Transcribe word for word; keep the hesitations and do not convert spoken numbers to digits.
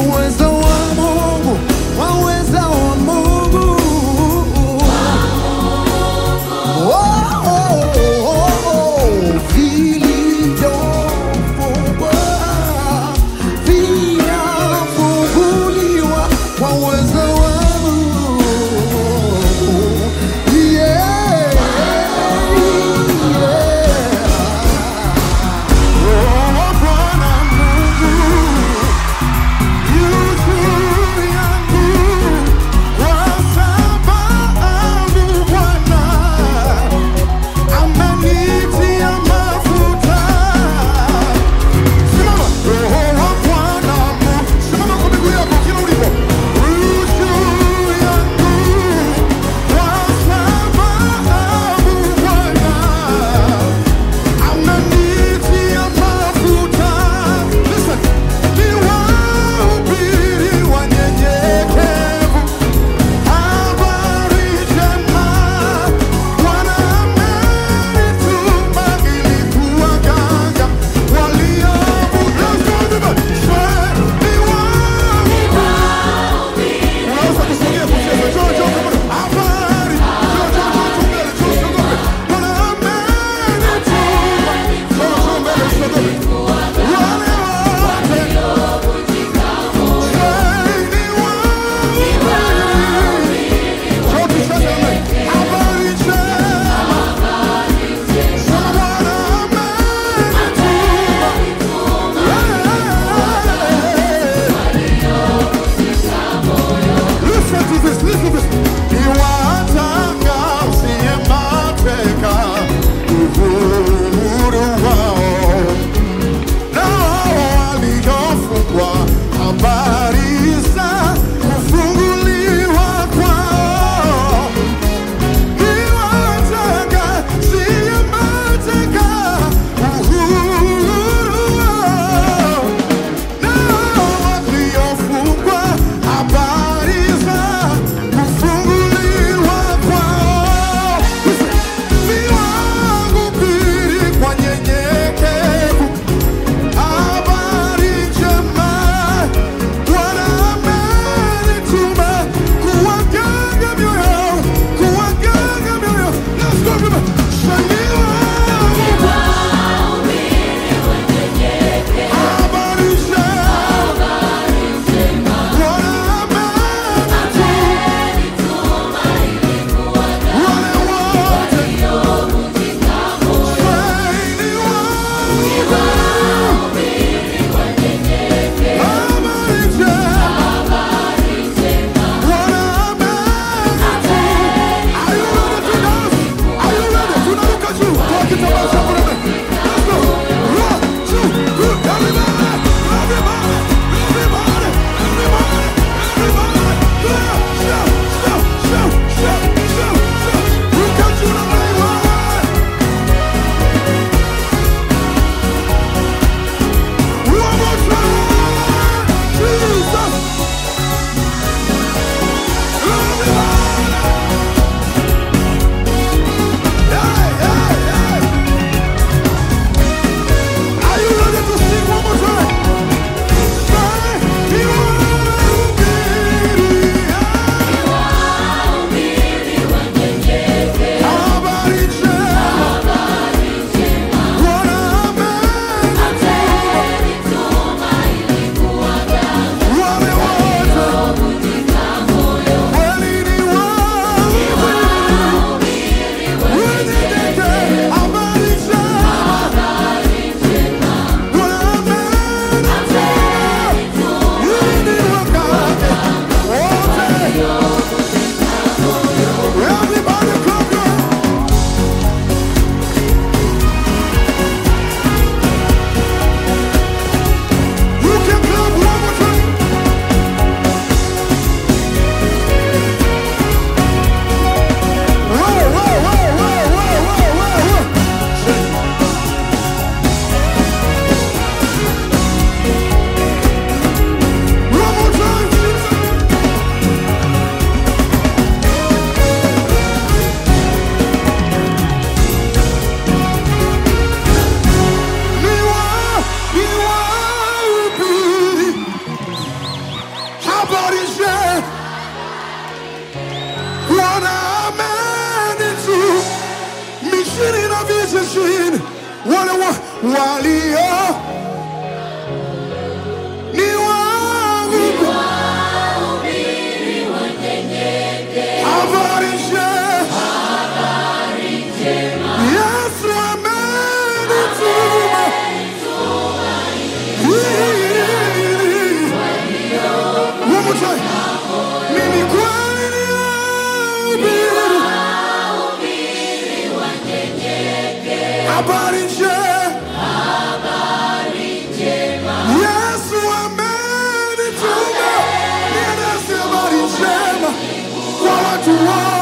uweza wa Mungu, kwa uweza wa Mungu. Oh, oh, oh, oh. Vilivyofungwa vinafunguliwa kwa uweza wa Mungu. Yeah, yeah. Oh, Bwana Mungu, yu juu yangu, kwa sababu Bwana amenitia mafuta. Simama. Roho wa Bwana Mungu. Simama kwa miguu yako kila ulipo. Yu juu yangu, kwa sababu Bwana amenitia mafuta. Listen. Niwahubiri wanyenyekevu habari njema. Bwana amenituma ili kuwaganga waliopotea. Unaweza kusogea kucheza. Njoo, njoo, kama habari. Njoo, njoo, njoo, njoo mbele, njoo, usiogope. Bwana amenituma. Njoo, njoo mbele, usiogope. Wale wote. Say, niwahubiri. Njoo tucheze mbele. Habari njema. Sema Bwana amenituma. Listen to this, listen to this. Niwatangazie mateka uhuru wao, na waliofungwa habari za kufunguliwa kwao. Niwatangazie mateka uhuru wao, na waliofungwa habari za kufunguliwa vijijini, wale wa walio ni wahubiri habari njema. Yesu amenituma. One more time. Mimi kweli nihubiri habari njema. Yesu amenituma nieneze habari njema kwa watu wote.